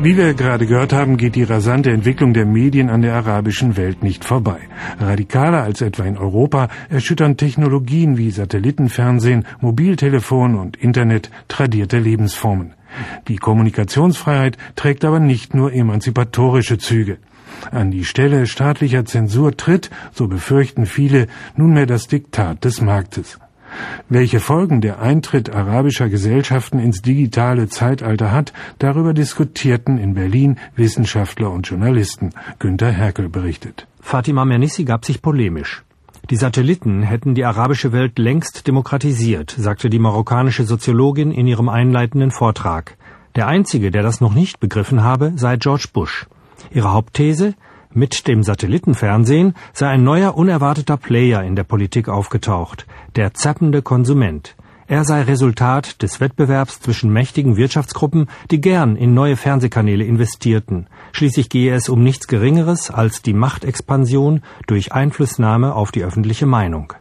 Wie wir gerade gehört haben, geht die rasante Entwicklung der Medien an der arabischen Welt nicht vorbei. Radikaler als etwa in Europa erschüttern Technologien wie Satellitenfernsehen, Mobiltelefon und Internet tradierte Lebensformen. Die Kommunikationsfreiheit trägt aber nicht nur emanzipatorische Züge. An die Stelle staatlicher Zensur tritt, so befürchten viele, nunmehr das Diktat des Marktes. Welche Folgen der Eintritt arabischer Gesellschaften ins digitale Zeitalter hat, darüber diskutierten in Berlin Wissenschaftler und Journalisten. Günter Herkel berichtet. Fatima Mernissi gab sich polemisch. Die Satelliten hätten die arabische Welt längst demokratisiert, sagte die marokkanische Soziologin in ihrem einleitenden Vortrag. Der Einzige, der das noch nicht begriffen habe, sei George Bush. Ihre Hauptthese: Mit dem Satellitenfernsehen sei ein neuer, unerwarteter Player in der Politik aufgetaucht, der zappende Konsument. Er sei Resultat des Wettbewerbs zwischen mächtigen Wirtschaftsgruppen, die gern in neue Fernsehkanäle investierten. Schließlich gehe es um nichts Geringeres als die Machtexpansion durch Einflussnahme auf die öffentliche Meinung.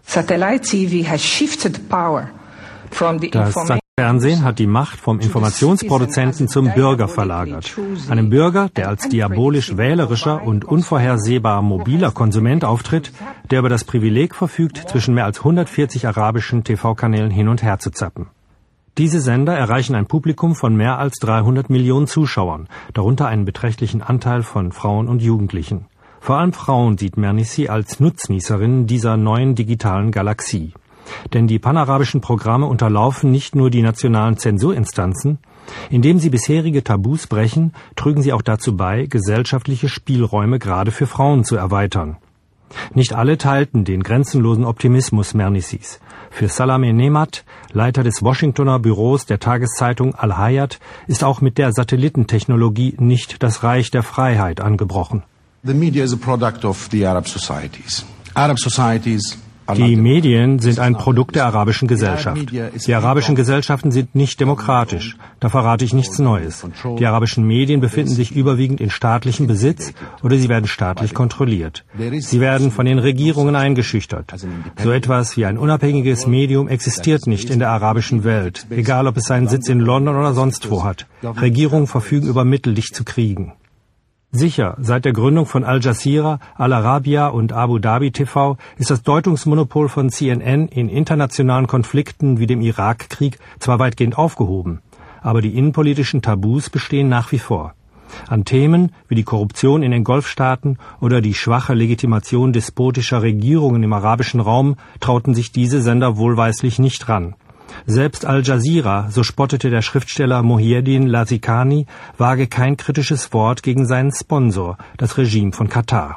Das Fernsehen hat die Macht vom Informationsproduzenten zum Bürger verlagert. Einem Bürger, der als diabolisch wählerischer und unvorhersehbar mobiler Konsument auftritt, der über das Privileg verfügt, zwischen mehr als 140 arabischen TV-Kanälen hin und her zu zappen. Diese Sender erreichen ein Publikum von mehr als 300 Millionen Zuschauern, darunter einen beträchtlichen Anteil von Frauen und Jugendlichen. Vor allem Frauen sieht Mernissi als Nutznießerinnen dieser neuen digitalen Galaxie. Denn die panarabischen Programme unterlaufen nicht nur die nationalen Zensurinstanzen. Indem sie bisherige Tabus brechen, trügen sie auch dazu bei, gesellschaftliche Spielräume gerade für Frauen zu erweitern. Nicht alle teilten den grenzenlosen Optimismus Mernissis. Für Salameh Nemat, Leiter des Washingtoner Büros der Tageszeitung Al-Hayat, ist auch mit der Satellitentechnologie nicht das Reich der Freiheit angebrochen. The media is a product of the Arab societies. Arab societies. Die Medien sind ein Produkt der arabischen Gesellschaft. Die arabischen Gesellschaften sind nicht demokratisch. Da verrate ich nichts Neues. Die arabischen Medien befinden sich überwiegend in staatlichem Besitz oder sie werden staatlich kontrolliert. Sie werden von den Regierungen eingeschüchtert. So etwas wie ein unabhängiges Medium existiert nicht in der arabischen Welt, egal ob es seinen Sitz in London oder sonst wo hat. Regierungen verfügen über Mittel, dich zu kriegen. Sicher, seit der Gründung von Al Jazeera, Al Arabiya und Abu Dhabi TV ist das Deutungsmonopol von CNN in internationalen Konflikten wie dem Irakkrieg zwar weitgehend aufgehoben, aber die innenpolitischen Tabus bestehen nach wie vor. An Themen wie die Korruption in den Golfstaaten oder die schwache Legitimation despotischer Regierungen im arabischen Raum trauten sich diese Sender wohlweislich nicht ran. Selbst Al Jazeera, so spottete der Schriftsteller Mohieddin Lazikani, wage kein kritisches Wort gegen seinen Sponsor, das Regime von Katar.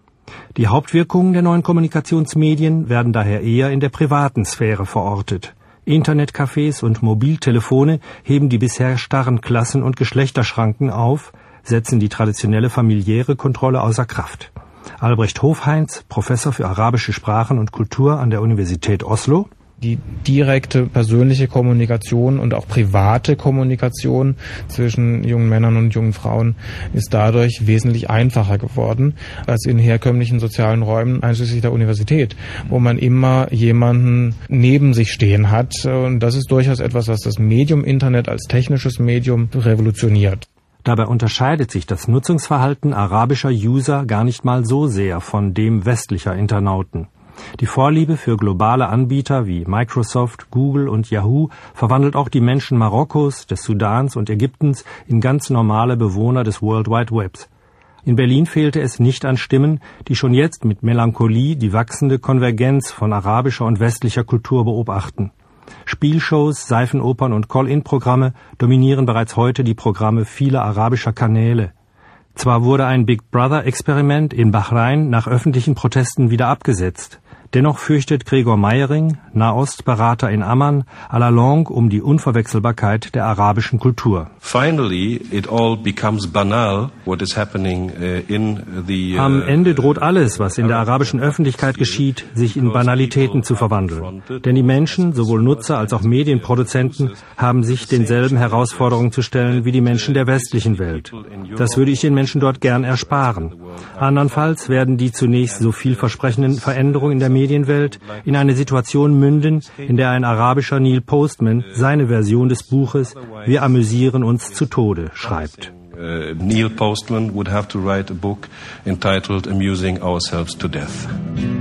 Die Hauptwirkungen der neuen Kommunikationsmedien werden daher eher in der privaten Sphäre verortet. Internetcafés und Mobiltelefone heben die bisher starren Klassen- und Geschlechterschranken auf, setzen die traditionelle familiäre Kontrolle außer Kraft. Albrecht Hofheinz, Professor für arabische Sprachen und Kultur an der Universität Oslo: Die direkte persönliche Kommunikation und auch private Kommunikation zwischen jungen Männern und jungen Frauen ist dadurch wesentlich einfacher geworden als in herkömmlichen sozialen Räumen, einschließlich der Universität, wo man immer jemanden neben sich stehen hat. Und das ist durchaus etwas, was das Medium Internet als technisches Medium revolutioniert. Dabei unterscheidet sich das Nutzungsverhalten arabischer User gar nicht mal so sehr von dem westlicher Internauten. Die Vorliebe für globale Anbieter wie Microsoft, Google und Yahoo verwandelt auch die Menschen Marokkos, des Sudans und Ägyptens in ganz normale Bewohner des World Wide Webs. In Berlin fehlte es nicht an Stimmen, die schon jetzt mit Melancholie die wachsende Konvergenz von arabischer und westlicher Kultur beobachten. Spielshows, Seifenopern und Call-in-Programme dominieren bereits heute die Programme vieler arabischer Kanäle. Zwar wurde ein Big Brother-Experiment in Bahrain nach öffentlichen Protesten wieder abgesetzt. Dennoch fürchtet Gregor Meiering, Nahostberater in Amman, à la longue um die Unverwechselbarkeit der arabischen Kultur. Finally, it all becomes banal, what is happening in the Am Ende droht alles, was in der arabischen Öffentlichkeit geschieht, sich in Banalitäten zu verwandeln. Denn die Menschen, sowohl Nutzer als auch Medienproduzenten, haben sich denselben Herausforderungen zu stellen wie die Menschen der westlichen Welt. Das würde ich den Menschen dort gern ersparen. Andernfalls werden die zunächst so vielversprechenden Veränderungen in der Medienwelt in eine Situation münden, in der ein arabischer Neil Postman seine Version des Buches »Wir amüsieren uns zu Tode« schreibt. Neil Postman would have to write a book entitled Amusing Ourselves to Death.